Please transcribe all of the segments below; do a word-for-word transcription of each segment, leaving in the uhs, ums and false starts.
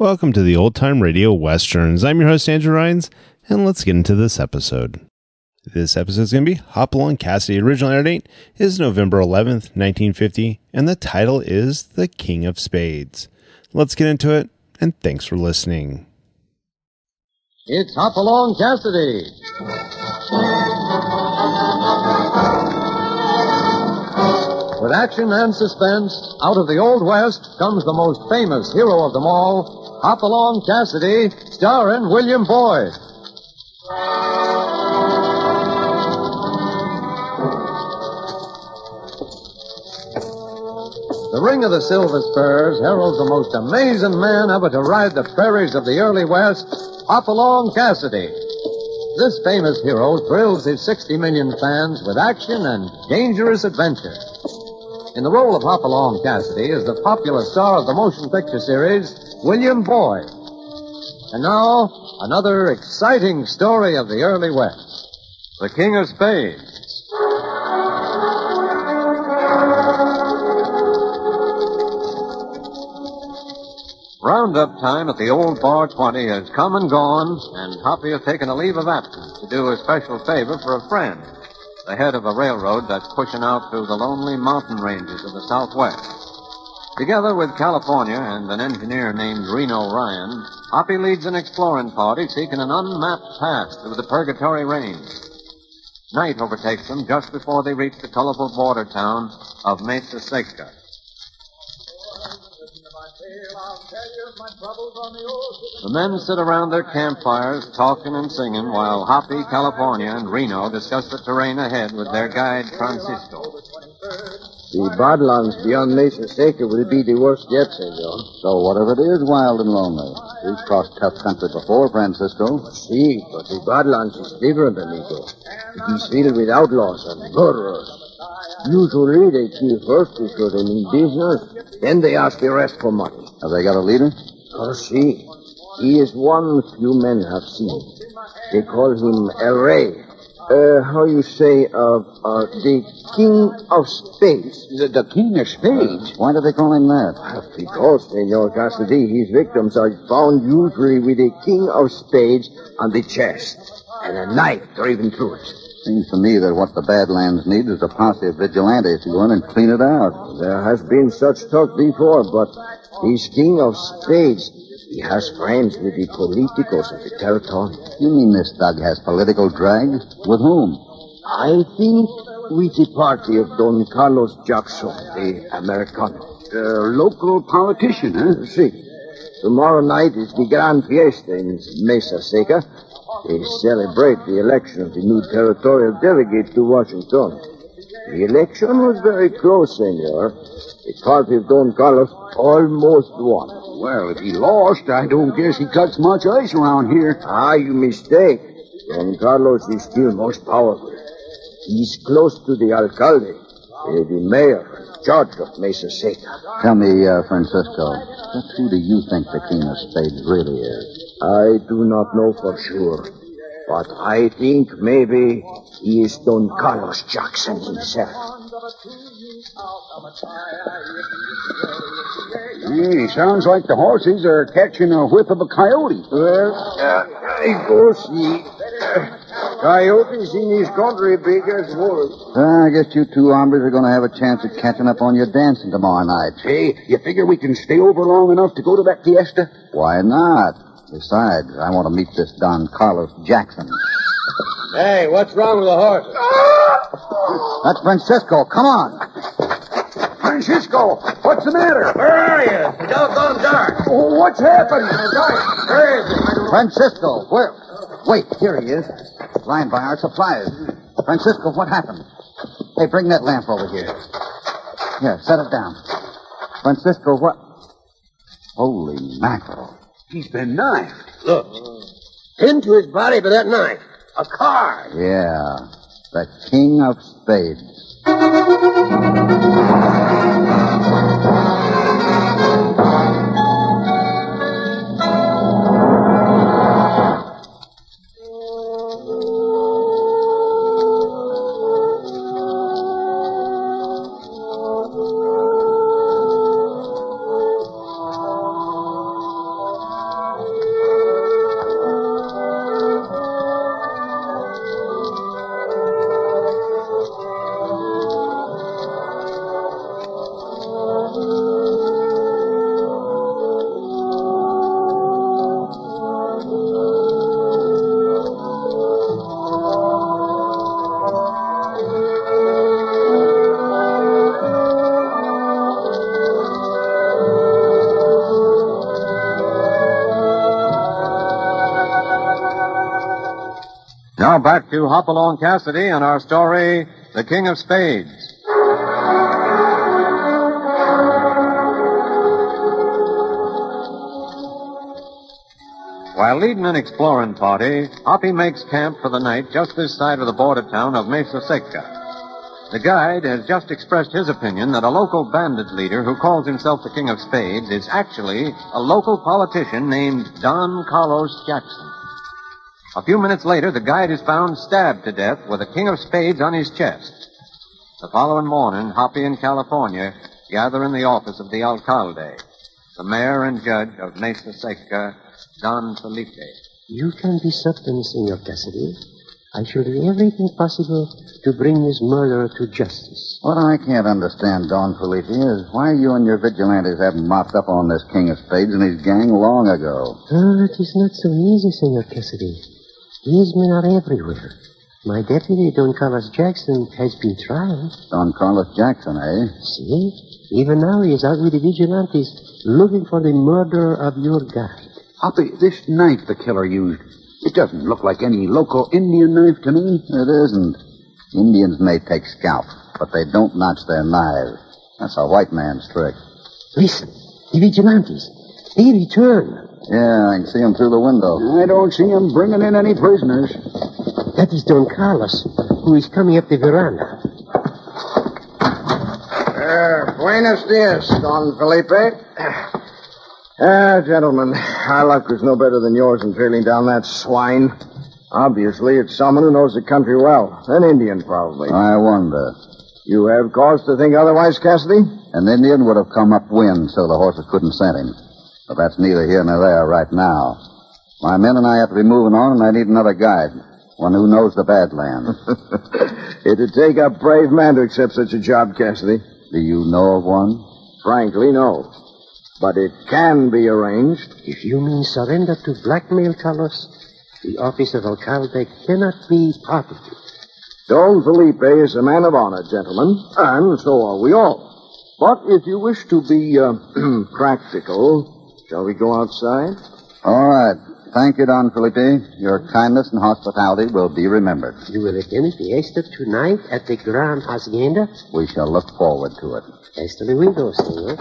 Welcome to the Old Time Radio Westerns. I'm your host, Andrew Rhynes, and let's get into this episode. This episode is going to be Hopalong Cassidy. Original air date is November eleventh, nineteen fifty, and the title is The King of Spades. Let's get into it, and thanks for listening. It's Hopalong Cassidy. With action and suspense, out of the Old West comes the most famous hero of them all, Hopalong Cassidy, starring William Boyd. The Ring of the Silver Spurs heralds the most amazing man ever to ride the prairies of the early West, Hopalong Cassidy. This famous hero thrills his sixty million fans with action and dangerous adventure. In the role of Hopalong Cassidy is the popular star of the motion picture series, William Boyd. And now, another exciting story of the early West. The King of Spades. Roundup time at the old Bar twenty has come and gone, and Hoppy has taken a leave of absence to do a special favor for a friend, the head of a railroad that's pushing out through the lonely mountain ranges of the Southwest. Together with California and an engineer named Reno Ryan, Hoppy leads an exploring party seeking an unmapped path through the Purgatory Range. Night overtakes them just before they reach the colorful border town of Mesa Seca. The men sit around their campfires, talking and singing, while Hoppy, California, and Reno discuss the terrain ahead with their guide, Francisco. The badlands beyond Mesa Seca will be the worst yet, senor. So whatever it is, wild and lonely. We've crossed tough country before, Francisco. See, but the badlands is different, amigo. It is filled with outlaws and murderers. Usually they kill first because they mean business, then they ask the rest for money. Have they got a leader? Oh, see. He is one few men have seen. They call him El Rey. Uh, how you say, uh, uh, the King of Spades. The, the King of Spades? Why do they call him that? Because, Senor Cassidy, his victims are found usually with a King of Spades on the chest and a knife driven through it. Seems to me that what the Badlands need is a posse of vigilantes to go in and clean it out. There has been such talk before, but he's King of Spades. He has friends with the politicos of the territory. You mean this thug has political drag? With whom? I think with the party of Don Carlos Jackson, the Americano. The local politician, huh? See, tomorrow night is the Grand Fiesta in Mesa Seca. They celebrate the election of the new territorial delegate to Washington. The election was very close, senor. The party of Don Carlos almost won. Well, if he lost, I don't guess he cuts much ice around here. Ah, you mistake. Don Carlos is still most powerful. He's close to the alcalde, uh, the mayor, and judge of Mesa Seca. Tell me, uh, Francisco, just who do you think the King of Spades really is? I do not know for sure, but I think maybe he is Don Carlos Jackson himself. Hey, sounds like the horses are catching a whiff of a coyote. Well, uh, I go see. Uh, coyotes in this country big as wolves. Uh, I guess you two hombres are going to have a chance at catching up on your dancing tomorrow night. Hey, you figure we can stay over long enough to go to that fiesta? Why not? Besides, I want to meet this Don Carlos Jackson. Hey, what's wrong with the horse? That's Francisco. Come on. Francisco, what's the matter? Where are you? It's doggone dark. Oh, what's happened? Where is he? Francisco, where? Wait, here he is. Lying by our supplies. Francisco, what happened? Hey, bring that lamp over here. Here, set it down. Francisco, what? Holy mackerel. He's been knifed. Look. Pinned to his body by that knife. A card. Yeah, the King of Spades. Now back to Hopalong Cassidy and our story, The King of Spades. While leading an exploring party, Hoppy makes camp for the night just this side of the border town of Mesa Seca. The guide has just expressed his opinion that a local bandit leader who calls himself the King of Spades is actually a local politician named Don Carlos Jackson. A few minutes later, the guide is found stabbed to death with a King of Spades on his chest. The following morning, Hoppy and California gather in the office of the alcalde, the mayor and judge of Mesa Seca, Don Felipe. You can be certain, Senor Cassidy. I shall do everything possible to bring this murderer to justice. What I can't understand, Don Felipe, is why you and your vigilantes haven't mopped up on this King of Spades and his gang long ago. Oh, it is not so easy, Senor Cassidy. These men are everywhere. My deputy, Don Carlos Jackson, has been tried. Don Carlos Jackson, eh? See? Even now he is out with the vigilantes looking for the murderer of your guide. Hoppy, this knife the killer used, it doesn't look like any local Indian knife to me. It isn't. Indians may take scalp, but they don't notch their knives. That's a white man's trick. Listen, the vigilantes. They return. Yeah, I can see them through the window. I don't see him bringing in any prisoners. That is Don Carlos, who is coming up the veranda. Uh, buenos dias, Don Felipe. Ah, gentlemen, our luck was no better than yours in trailing down that swine. Obviously, it's someone who knows the country well. An Indian, probably. I wonder. You have cause to think otherwise, Cassidy? An Indian would have come upwind so the horses couldn't scent him. But that's neither here nor there right now. My men and I have to be moving on, and I need another guide. One who knows the Badlands. It'd take a brave man to accept such a job, Cassidy. Do you know of one? Frankly, no. But it can be arranged. If you mean surrender to blackmail, Carlos, the office of alcalde cannot be parted to. Don Felipe is a man of honor, gentlemen, and so are we all. But if you wish to be uh, practical, shall we go outside? All right. Thank you, Don Felipe. Your kindness and hospitality will be remembered. You will attend the fiesta tonight at the Gran Hacienda? We shall look forward to it. Hasta luego, senor.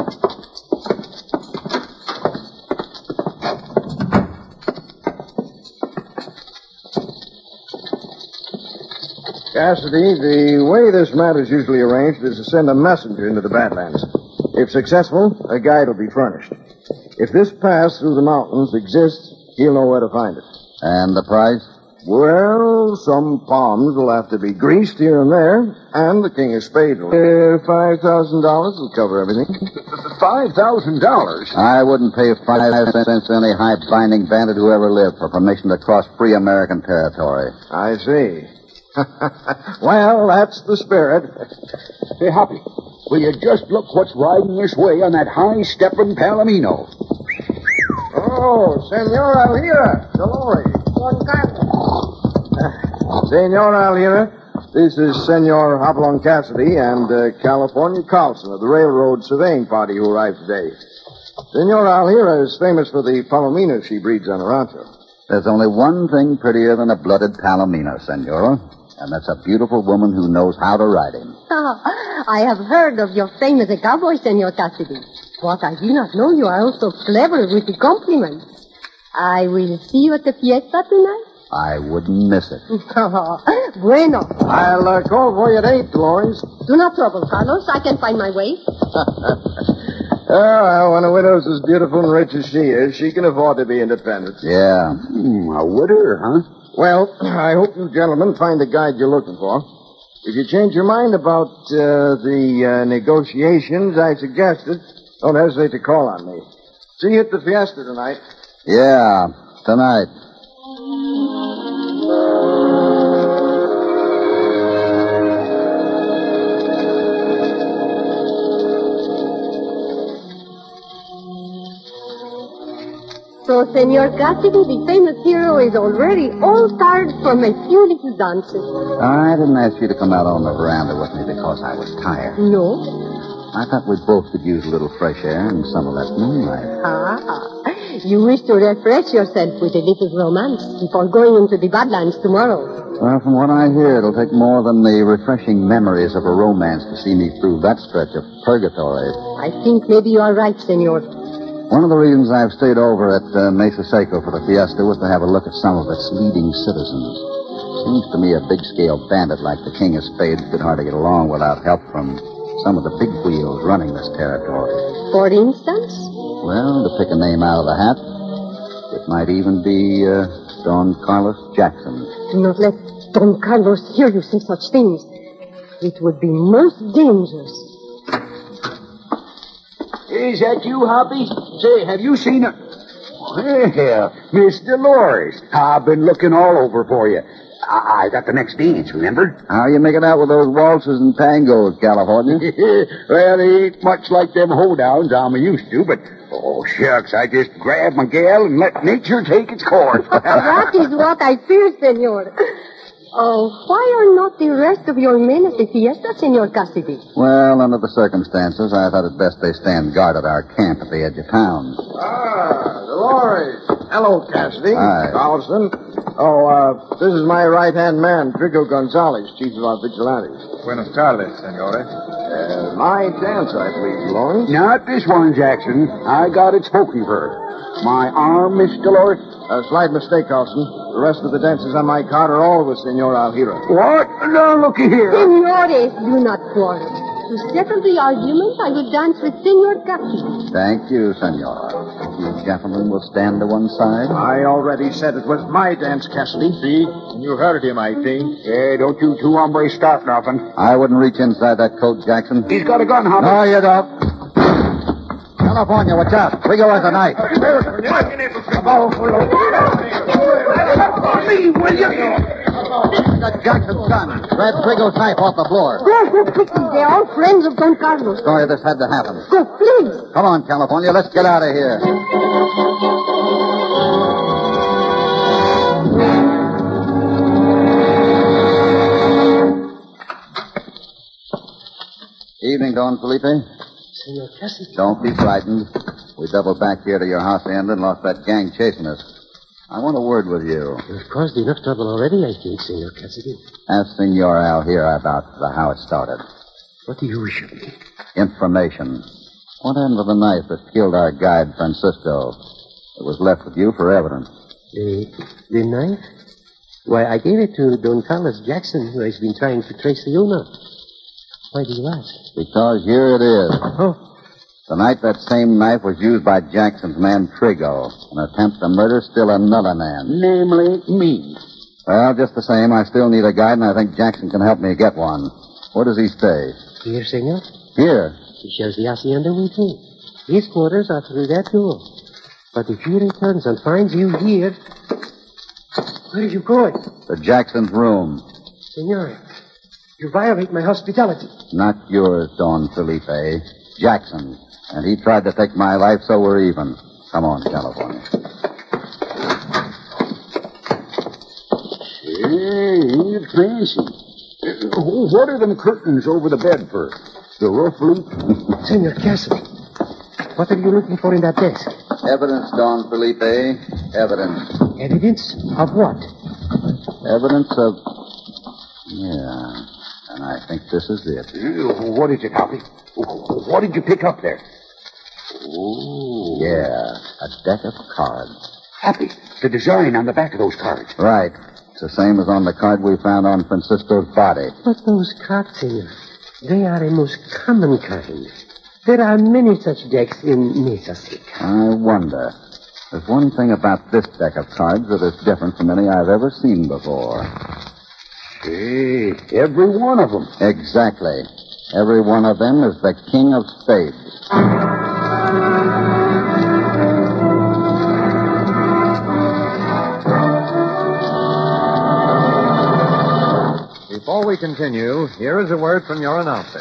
Cassidy, the way this matter's usually arranged is to send a messenger into the Badlands. If successful, a guide will be furnished. If this pass through the mountains exists, he'll know where to find it. And the price? Well, some palms will have to be greased here and there, and the King of Spades will... Uh, five thousand dollars will cover everything. Five thousand dollars? I wouldn't pay five cents to any high-binding bandit who ever lived for permission to cross free American territory. I see. Well, that's the spirit. Hey, Hoppy, will you just look what's riding this way on that high-stepping Palomino? Oh, Senor Alhira. Dolores. Senor Alhira, this is Senor Hopalong Cassidy and uh, California Carlson of the railroad surveying party who arrived today. Senor Alhira is famous for the palominos she breeds on her rancho. There's only one thing prettier than a blooded palomino, Senora, and that's a beautiful woman who knows how to ride him. Oh, I have heard of your fame as a cowboy, Senor Cassidy. What I did not know, you are also clever with the compliments. I will see you at the fiesta tonight. I wouldn't miss it. Bueno. I'll uh, call for you at eight, Dolores. Do not trouble, Carlos. I can find my way. Oh, well, when a widow's as beautiful and rich as she is, she can afford to be independent. Yeah. Hmm, a widow, huh? Well, I hope you gentlemen find the guide you're looking for. If you change your mind about uh, the uh, negotiations I suggested, don't hesitate to call on me. See you at the fiesta tonight. Yeah, tonight. So, Senor Cassidy, the famous hero, is already all tired from a few little dances. I didn't ask you to come out on the veranda with me because I was tired. No? I thought we both could use a little fresh air and some of that moonlight. Ah, You wish to refresh yourself with a little romance before going into the Badlands tomorrow. Well, from what I hear, it'll take more than the refreshing memories of a romance to see me through that stretch of purgatory. I think maybe you are right, senor. One of the reasons I've stayed over at uh, Mesa Seco for the fiesta was to have a look at some of its leading citizens. Seems to me a big-scale bandit like the King of Spades could hardly get along without help from some of the big wheels running this territory. For instance? Well, to pick a name out of the hat, it might even be uh, Don Carlos Jackson. Do not let Don Carlos hear you say such things. It would be most dangerous. Is that you, Hoppy? Say, have you seen her? Well, Miss Dolores, I've been looking all over for you. I, I got the next dance, remember? How you making out with those waltzes and tangos, California? Well, they ain't much like them hoedowns I'm used to, but, oh, shucks, I just grab my gal and let nature take its course. That is what I fear, senor. Oh, why are not the rest of your men at the fiesta, Senor Cassidy? Well, under the circumstances, I thought it best they stand guard at our camp at the edge of town. Ah, Dolores. Hello, Cassidy. Hi. Carlson. Oh, uh, this is my right-hand man, Trigo Gonzalez, chief of our vigilantes. Buenas tardes, senores. Uh, my dance, I believe, belongs. Not this one, Jackson. I got it spoken for. My arm, Miss Dolores? A slight mistake, Carlson. The rest of the dancers on my card are all with Senor Alhira. What? Now, looky here. Senores, do not quarrel. To settle the argument, I will dance with Senor Cassidy. Thank you, senor. You gentlemen will stand to one side. I already said it was my dance, Cassidy. See? You heard him, I think. Hey, don't you two hombres start nothing. I wouldn't reach inside that coat, Jackson. He's got a gun, Hoppy. No, you don't. California, watch out. Trigo has a knife. Me, will you? Got Jackson's gun. Grab Trigo's knife off the floor. Go, go quickly. They are all friends of Don Carlos. Sorry this had to happen. Go, please. Come on, California. Let's get out of here. Evening, Don Felipe. Senor Cassidy. Don't be frightened. We doubled back here to your house end and lost that gang chasing us. I want a word with you. You've caused enough trouble already, I think, Senor Cassidy. Ask Senor Alhira about the, how it started. What do you wish of me? Information. What happened to the knife that killed our guide, Francisco? It was left with you for evidence. The, the knife? Why, I gave it to Don Carlos Jackson, who has been trying to trace the owner. Why do you ask? Because here it is. Oh. The night that same knife was used by Jackson's man, Trigo. An attempt to murder still another man. Namely, me. Well, just the same, I still need a guide, and I think Jackson can help me get one. Where does he stay? Here, senor. Here. He shares the hacienda with me. His quarters are through that door. But if he returns and finds you here... Where are you going? To Jackson's room. Senor, you violate my hospitality. Not yours, Don Felipe. Jackson. And he tried to take my life, so we're even. Come on, California. Hey, ain't it fancy? Uh, What are them curtains over the bed for? The roof leak? Senor Cassidy, what are you looking for in that desk? Evidence, Don Felipe. Evidence. Evidence of what? Evidence of... Yeah. And I think this is it. Uh, What is it, Hoppy? What did you pick up there? Oh. Yeah. A deck of cards. Hoppy, the design on the back of those cards. Right. It's the same as on the card we found on Francisco's body. But those cards, senor, they are a most common kind. There are many such decks in Mesa Seca. I wonder. There's one thing about this deck of cards that is different from any I've ever seen before. Hey, every one of them. Exactly. Every one of them is the King of Spades. Before we continue, here is a word from your announcer.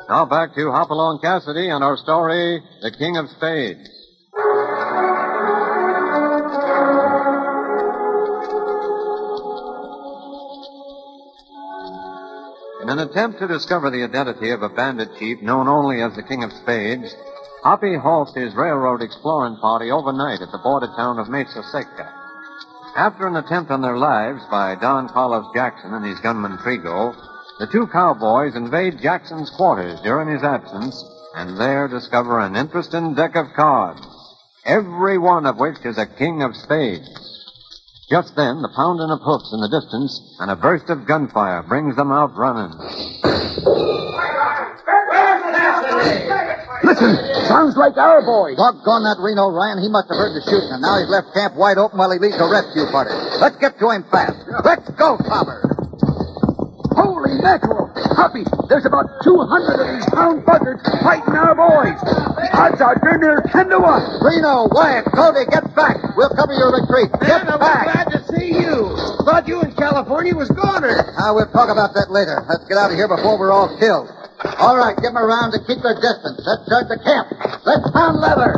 Now back to Hopalong Cassidy and our story, The King of Spades. In an attempt to discover the identity of a bandit chief known only as the King of Spades, Hoppy halts his railroad exploring party overnight at the border town of Mesa Seca. After an attempt on their lives by Don Carlos Jackson and his gunman Trigo, the two cowboys invade Jackson's quarters during his absence and there discover an interesting deck of cards, every one of which is a King of Spades. Just then, the pounding of hoofs in the distance and a burst of gunfire brings them out running. Listen, sounds like our boys. Doggone that Reno Ryan. He must have heard the shooting, and now he's left camp wide open while he leads a rescue party. Let's get to him fast. Let's go, Topper. Holy mackerel. Hoppy, there's about two hundred of these town buzzards fighting our boys. Odds are near ten to one. Reno, Wyatt, Cody, get back. We'll cover your retreat. Get Man, I was back. glad to see you. Thought you in California was goners. Uh, we'll talk about that later. Let's get out of here before we're all killed. All right, give them around to keep their distance. Let's start the camp. Let's pound leather.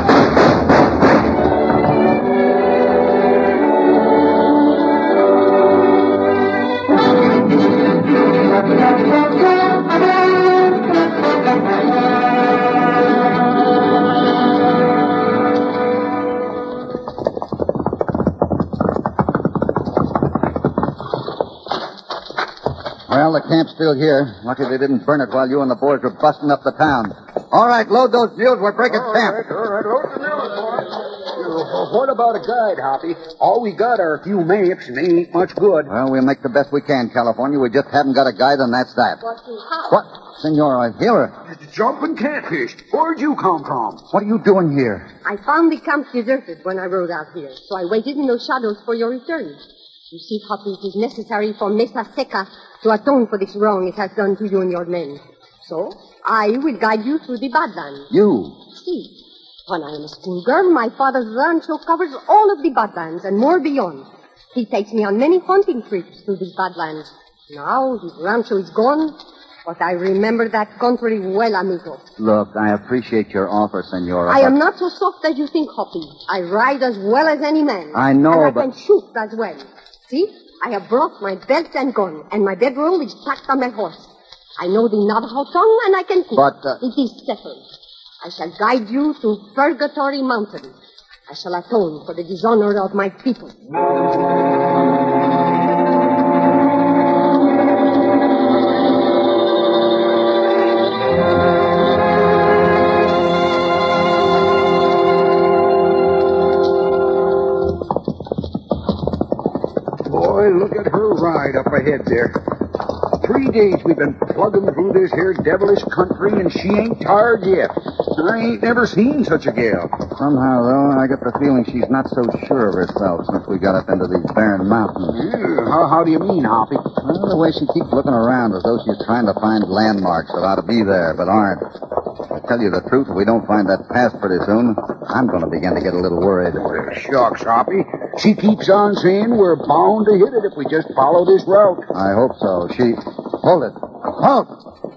Well, the camp's still here. Lucky they didn't burn it while you and the boys were busting up the town. All right, load those mules. We're breaking All camp. right, all right, load the mules, boys. Uh, What about a guide, Hoppy? All we got are a few maps, and they ain't much good. Well, we'll make the best we can, California. We just haven't got a guide, and that's that. What the hell? What? Senora, here. Jumping catfish. Where'd you come from? What are you doing here? I found the camp deserted when I rode out here, so I waited in those shadows for your return. You see, Hoppy, it is necessary for Mesa Seca to atone for this wrong it has done to you and your men. So, I will guide you through the Badlands. You? See, when I am a schoolgirl, my father's rancho covers all of the Badlands and more beyond. He takes me on many hunting trips through these Badlands. Now his rancho is gone, but I remember that country well, amigo. Look, I appreciate your offer, Senora. I but- am not so soft as you think, Hoppy. I ride as well as any man. I know, and I but- can shoot as well. See, I have brought my belt and gun, and my bedroll is packed on my horse. I know the Navajo tongue, and I can cook. But, uh, It is settled. I shall guide you to Purgatory Mountain. I shall atone for the dishonor of my people. Boy, look at her ride up ahead there. Three days we've been plugging through this here devilish country, and she ain't tired yet. I ain't never seen such a gal. Somehow, though, I get the feeling she's not so sure of herself since we got up into these barren mountains. Yeah, how, how do you mean, Hoppy? Well, the way she keeps looking around as though she's trying to find landmarks that ought to be there, but aren't. To tell you the truth, if we don't find that pass pretty soon, I'm going to begin to get a little worried. Well, shucks, Hoppy. She keeps on saying we're bound to hit it if we just follow this route. I hope so. She... Hold it. Halt!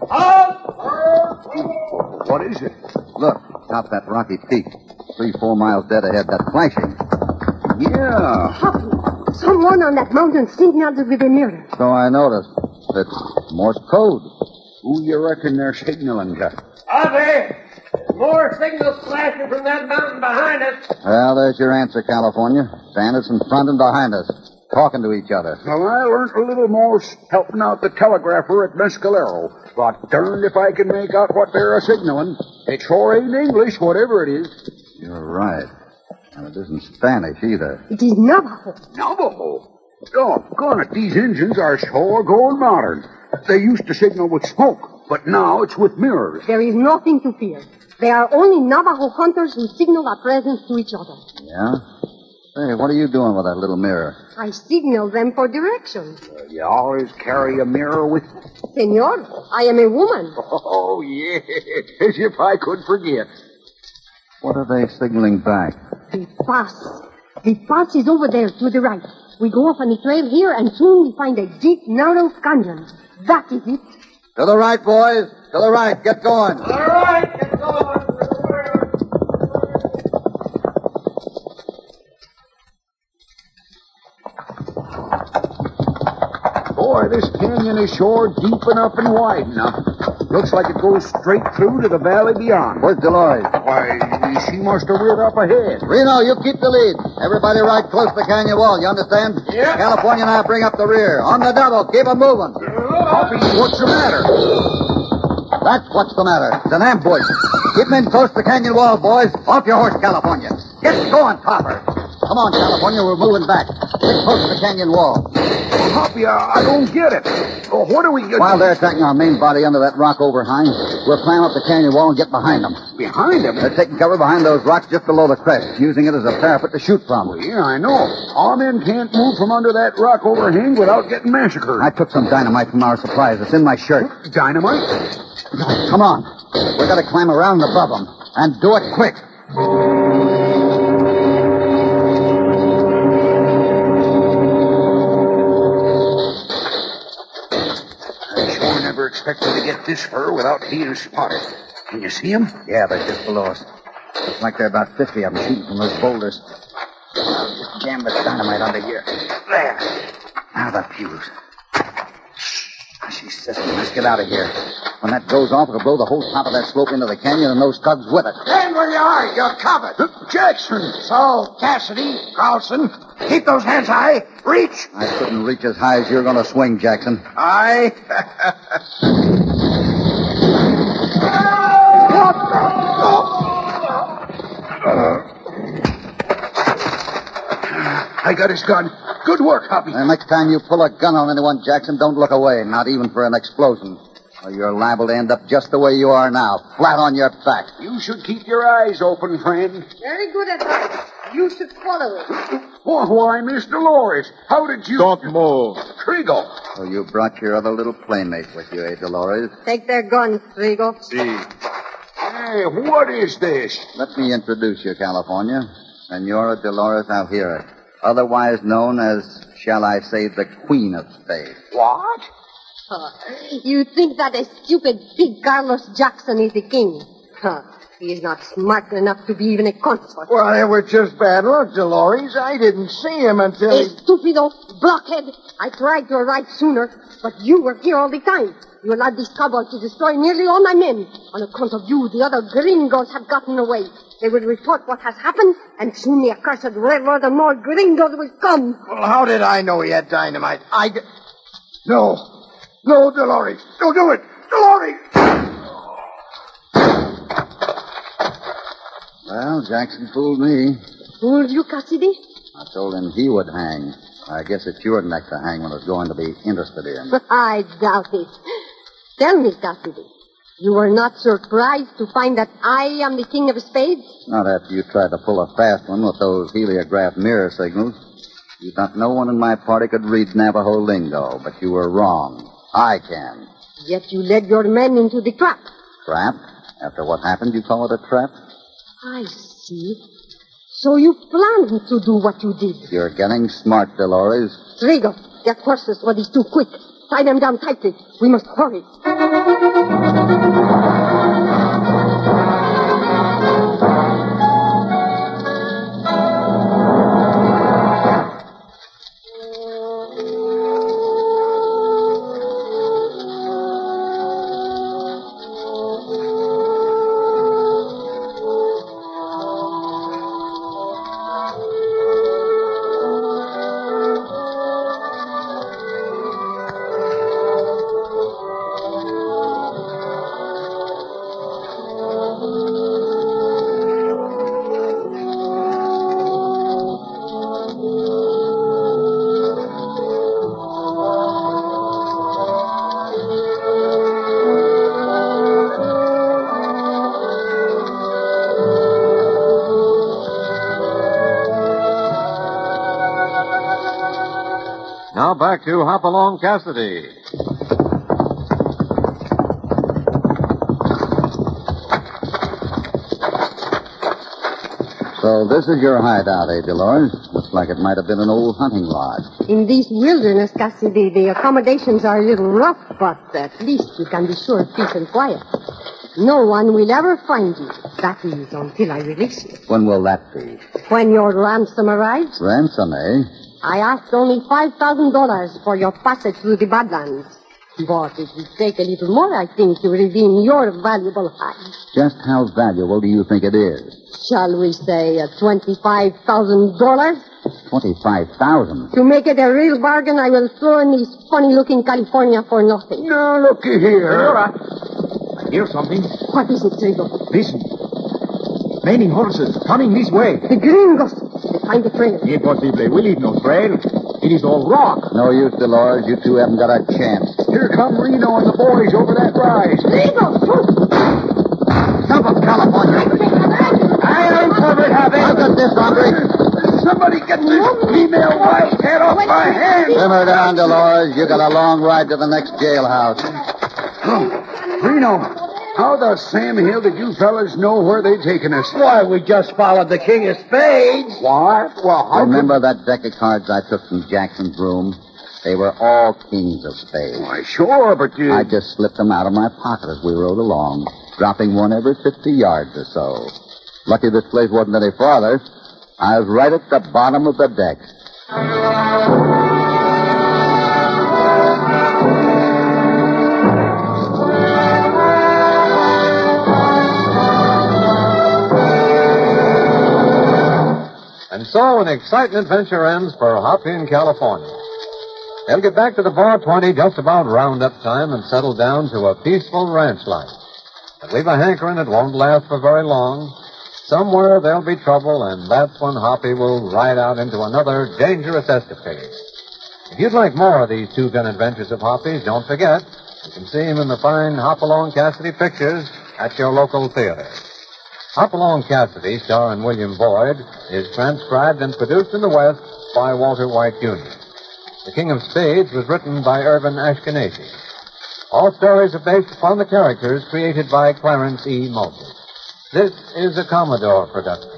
What is it? Look, top that rocky peak. Three, four miles dead ahead. That's flashing. Yeah. Hoppy, someone on that mountain signaled with a mirror. So I noticed. It's Morse code. Who you reckon they're signaling to? Hoppy! More signals flashing from that mountain behind us. Well, there's your answer, California. Bandits in front and behind us, talking to each other. Well, I learned a little more helping out the telegrapher at Mescalero. But darned if I can make out what they're a-signaling. It sure ain't English, whatever it is. You're right. And it isn't Spanish either. It is Navajo. Navajo? Doggone it, these engines are sure going modern. They used to signal with smoke, but now it's with mirrors. There is nothing to fear. They are only Navajo hunters who signal our presence to each other. Yeah? Hey, what are you doing with that little mirror? I signal them for directions. Uh, you always carry a mirror with you? Senor, I am a woman. Oh, yeah, as if I could forget. What are they signaling back? The pass. The pass is over there to the right. We go off on the trail here, and soon we find a deep, narrow canyon. That is it. To the right, boys. To the right. Get going. All right, get going. Boy, this canyon is sure deep enough and wide enough. Looks like it goes straight through to the valley beyond. Where's Dolores? Why, she must have reared up ahead. Reno, you keep the lead. Everybody ride close to the canyon wall, you understand? Yeah. California and I bring up the rear. On the double. Keep 'em moving. Hoppy, what's the matter? That's what's the matter. It's an ambush. Keep 'em in close to the canyon wall, boys. Off your horse, California. Get going, Topper. Come on, California. We're moving back. Get close to the canyon wall. Hoppy, I, I don't get it. Oh, what are we going to While they're attacking our main body under that rock overhang, we'll climb up the canyon wall and get behind them. Behind them? They're taking cover behind those rocks just below the crest, using it as a parapet to shoot from. Well, yeah, I know. Our men can't move from under that rock overhang without getting massacred. I took some dynamite from our supplies. It's in my shirt. Dynamite? Come on. We've got to climb around above them. And do it quick. I sure never expected to get this fur without being spotted. Can you see them? Yeah, they're just below us. Looks like there are about fifty of them shooting from those boulders. I'll just jam this dynamite under here. There. Now the fuse. She's sizzling. Let's get out of here. When that goes off, it'll blow the whole top of that slope into the canyon and those thugs with it. Stand where you are. You're covered. Jackson! So, Cassidy, Carlson, keep those hands high. Reach. I couldn't reach as high as you're going to swing, Jackson. Aye. I got his gun. Good work, Hoppy. The next time you pull a gun on anyone, Jackson, don't look away, not even for an explosion. Or you're liable to end up just the way you are now, flat on your back. You should keep your eyes open, friend. Very good advice. You should follow it. Why, why, Miss Dolores, how did you... Don't move. Trigo. So you brought your other little playmate with you, eh, Dolores? Take their guns, Trigo. See. Hey, what is this? Let me introduce you, California. Senora Dolores Alhira, otherwise known as, shall I say, the Queen of Spades. What? Huh. You think that a stupid big Carlos Jackson is the king? Huh. He is not smart enough to be even a consort. Well, it was just bad luck, Dolores. I didn't see him until A he... stupido blockhead. I tried to arrive sooner, but you were here all the time. You allowed these cowboys to destroy nearly all my men. On account of you, the other gringos have gotten away. They will report what has happened, and soon the accursed railroad and more gringos will come. Well, how did I know he had dynamite? I... d- No. No, Dolores. Don't do it. Dolores! Well, Jackson fooled me. Fooled you, Cassidy? I told him he would hang. I guess it's your neck the hangman is going to be interested in. I doubt it. Tell me, Cassidy, you were not surprised to find that I am the king of spades? Not after you tried to pull a fast one with those heliograph mirror signals. You thought no one in my party could read Navajo lingo, but you were wrong. I can. Yet you led your men into the trap. Trap? After what happened, you call it a trap? I see. So you planned to do what you did. You're getting smart, Dolores. Trigo, get horses or he's too quick. Tie them down tightly. We must hurry. Now back to Hopalong Cassidy. So this is your hideout, eh, Dolores? Looks like it might have been an old hunting lodge. In this wilderness, Cassidy, the accommodations are a little rough, but at least you can be sure of peace and quiet. No one will ever find you. That is, until I release you. When will that be? When your ransom arrives. Ransom, eh? I asked only five thousand dollars for your passage through the Badlands. But it will take a little more, I think, to redeem your valuable hide. Just how valuable do you think it is? Shall we say uh, twenty-five thousand dollars? twenty-five thousand dollars? To make it a real bargain, I will throw in this funny-looking California for nothing. No, looky here. Senora, I hear something. What is it, Trigo? Listen. Maining horses coming this way. The gringos. They find the trail. Impossible. We leave no trail. It is all rock. No use, Dolores. You two haven't got a chance. Here come Reno and the boys over that rise. Trigo! Stop up, California. I ain't covered, Javi. I've got this, hombre. Somebody get this female white head off my hand. Simmer down, Dolores. You got a long ride to the next jailhouse. Oh, Reno, how the Sam Hill did you fellas know where they'd taken us? Why, we just followed the king of spades. What? Well, how Remember that deck of cards I took from Jackson's room? They were all kings of spades. Why, sure, but you... I just slipped them out of my pocket as we rode along, dropping one every fifty yards or so. Lucky this place wasn't any farther. I was right at the bottom of the deck. And so an exciting adventure ends for Hoppy in California. They'll get back to the Bar twenty just about roundup time and settle down to a peaceful ranch life. But leave a hankering it won't last for very long. Somewhere there'll be trouble, and that's when Hoppy will ride out into another dangerous escapade. If you'd like more of these two-gun adventures of Hoppy's, don't forget, you can see him in the fine Hopalong Cassidy pictures at your local theater. Hopalong Cassidy, starring William Boyd, is transcribed and produced in the West by Walter White, Junior The King of Spades was written by Irvin Ashkenazi. All stories are based upon the characters created by Clarence E. Moses. This is a Commodore production.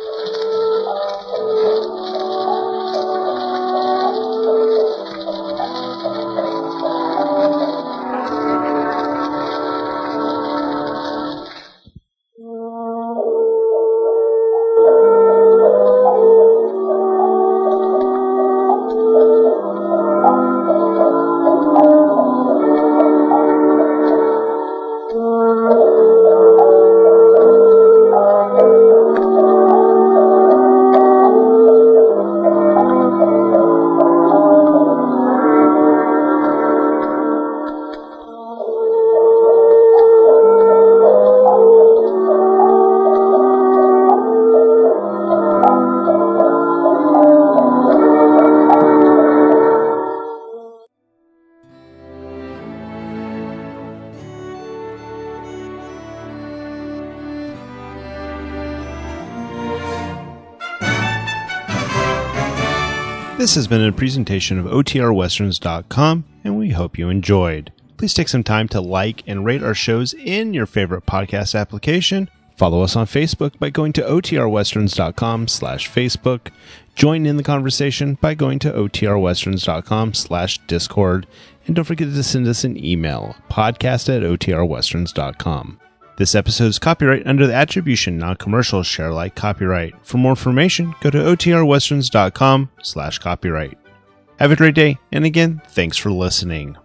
This has been a presentation of O T R Westerns dot com, and we hope you enjoyed. Please take some time to like and rate our shows in your favorite podcast application. Follow us on Facebook by going to O T R Westerns dot com slash Facebook. Join in the conversation by going to O T R Westerns dot com slash Discord. And don't forget to send us an email, podcast at O T R Westerns dot com. This episode is copyright under the Attribution Non-Commercial Share Alike copyright. For more information, go to O T R Westerns dot com slash copyright. Have a great day, and again, thanks for listening.